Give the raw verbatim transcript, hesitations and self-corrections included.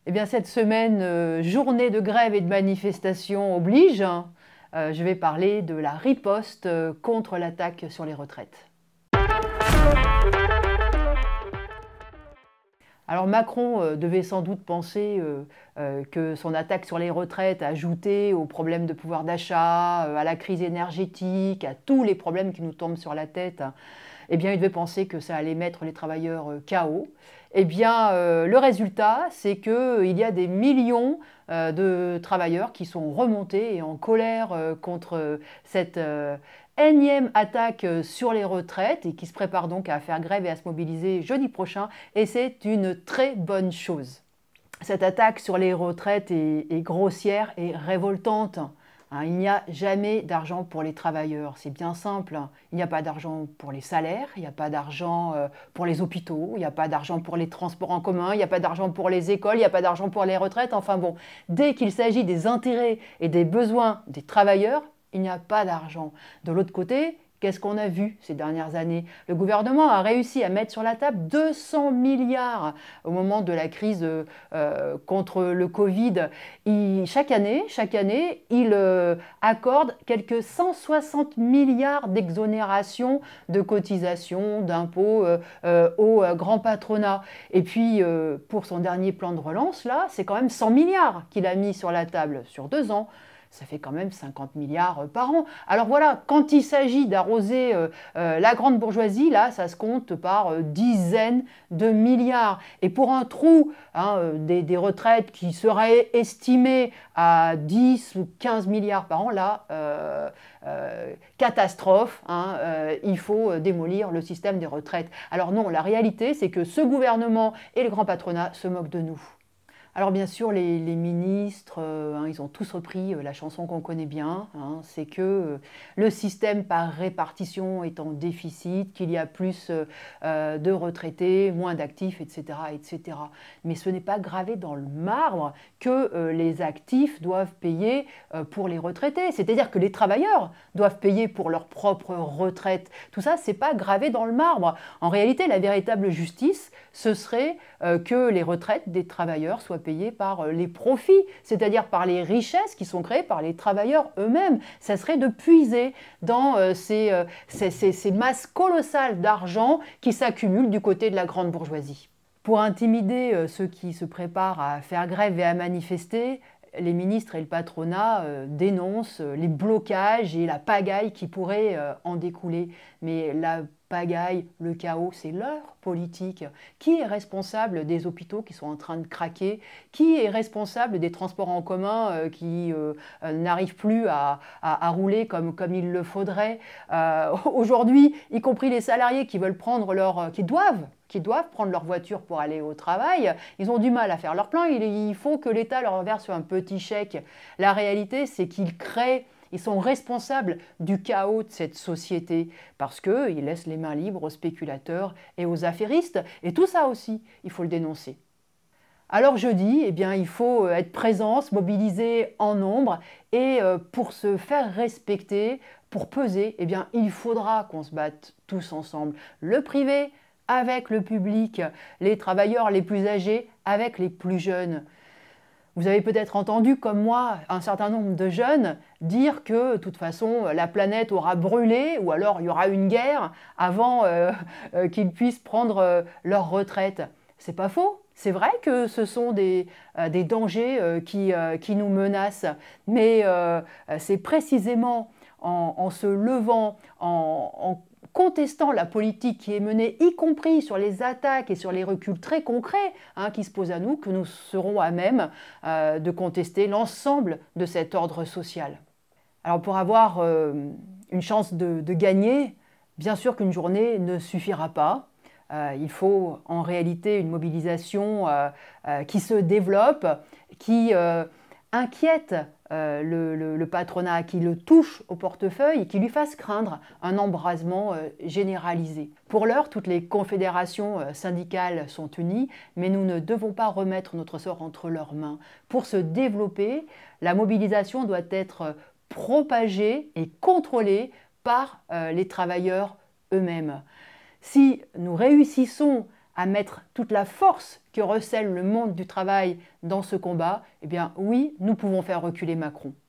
Eh bien, cette semaine, euh, journée de grève et de manifestation oblige, hein, euh, je vais parler de la riposte euh, contre l'attaque sur les retraites. Alors Macron euh, devait sans doute penser euh, euh, que son attaque sur les retraites, ajoutée aux problèmes de pouvoir d'achat, euh, à la crise énergétique, à tous les problèmes qui nous tombent sur la tête, hein, eh bien il devait penser que ça allait mettre les travailleurs euh, K O. Eh bien euh, le résultat, c'est qu'il y a des millions euh, de travailleurs qui sont remontés et en colère euh, contre cette euh, énième attaque sur les retraites et qui se préparent donc à faire grève et à se mobiliser jeudi prochain. Et c'est une très bonne chose. Cette attaque sur les retraites est, est grossière et révoltante. Hein, il n'y a jamais d'argent pour les travailleurs, c'est bien simple. Il n'y a pas d'argent pour les salaires, il n'y a pas d'argent euh, pour les hôpitaux, il n'y a pas d'argent pour les transports en commun, il n'y a pas d'argent pour les écoles, il n'y a pas d'argent pour les retraites. Enfin bon, dès qu'il s'agit des intérêts et des besoins des travailleurs, il n'y a pas d'argent. De l'autre côté, qu'est-ce qu'on a vu ces dernières années? Le gouvernement a réussi à mettre sur la table deux cents milliards au moment de la crise euh, contre le Covid. Il, chaque année, chaque année, il euh, accorde quelques cent soixante milliards d'exonérations de cotisations, d'impôts euh, euh, au euh, grand patronat. Et puis, euh, pour son dernier plan de relance, là, c'est quand même cent milliards qu'il a mis sur la table sur deux ans. Ça fait quand même cinquante milliards par an. Alors voilà, quand il s'agit d'arroser euh, euh, la grande bourgeoisie, là, ça se compte par euh, dizaines de milliards. Et pour un trou hein, euh, des, des retraites qui seraient estimées à dix ou quinze milliards par an, là, euh, euh, catastrophe, hein, euh, il faut démolir le système des retraites. Alors non, la réalité, c'est que ce gouvernement et le grand patronat se moquent de nous. Alors bien sûr, les, les ministres, euh, hein, ils ont tous repris euh, la chanson qu'on connaît bien, hein, c'est que euh, le système par répartition est en déficit, qu'il y a plus euh, euh, de retraités, moins d'actifs, et cetera, et cetera. Mais ce n'est pas gravé dans le marbre que euh, les actifs doivent payer euh, pour les retraités, c'est-à-dire que les travailleurs doivent payer pour leur propre retraite. Tout ça, c'est pas gravé dans le marbre. En réalité, la véritable justice, ce serait euh, que les retraites des travailleurs soient payées par les profits, c'est-à-dire par les richesses qui sont créées par les travailleurs eux-mêmes. Ça serait de puiser dans euh, ces, euh, ces, ces, ces masses colossales d'argent qui s'accumulent du côté de la grande bourgeoisie. Pour intimider euh, ceux qui se préparent à faire grève et à manifester, les ministres et le patronat euh, dénoncent les blocages et la pagaille qui pourrait euh, en découler. Mais la pagaille, le chaos, c'est leur politique. Qui est responsable des hôpitaux qui sont en train de craquer? Qui est responsable des transports en commun euh, qui euh, n'arrivent plus à, à, à rouler comme, comme il le faudrait? euh, Aujourd'hui, y compris les salariés qui veulent prendre leur, qui doivent qui doivent prendre leur voiture pour aller au travail, ils ont du mal à faire leur plan, il faut que l'État leur verse un petit chèque. La réalité, c'est qu'ils créent, ils sont responsables du chaos de cette société parce qu'ils laissent les mains libres aux spéculateurs et aux affairistes. Et tout ça aussi, il faut le dénoncer. Alors jeudi, eh bien, il faut être présent, se mobiliser en nombre et euh, pour se faire respecter, pour peser, eh bien, il faudra qu'on se batte tous ensemble. Le privé, avec le public, les travailleurs les plus âgés avec les plus jeunes. Vous avez peut-être entendu, comme moi, un certain nombre de jeunes dire que, de toute façon, la planète aura brûlé ou alors il y aura une guerre avant euh, euh, qu'ils puissent prendre euh, leur retraite. C'est pas faux. C'est vrai que ce sont des, euh, des dangers euh, qui, euh, qui nous menacent, mais euh, c'est précisément en, en se levant, en, en contestant la politique qui est menée, y compris sur les attaques et sur les reculs très concrets hein, qui se posent à nous, que nous serons à même euh, de contester l'ensemble de cet ordre social. Alors pour avoir euh, une chance de, de gagner, bien sûr qu'une journée ne suffira pas. Euh, il faut en réalité une mobilisation euh, euh, qui se développe, qui euh, inquiète euh, le, le, le patronat, qui le touche au portefeuille et qui lui fasse craindre un embrasement euh, généralisé. Pour l'heure, toutes les confédérations euh, syndicales sont unies, mais nous ne devons pas remettre notre sort entre leurs mains. Pour se développer, la mobilisation doit être propagée et contrôlée par euh, les travailleurs eux-mêmes. Si nous réussissons à mettre toute la force que recèle le monde du travail dans ce combat, eh bien oui, nous pouvons faire reculer Macron.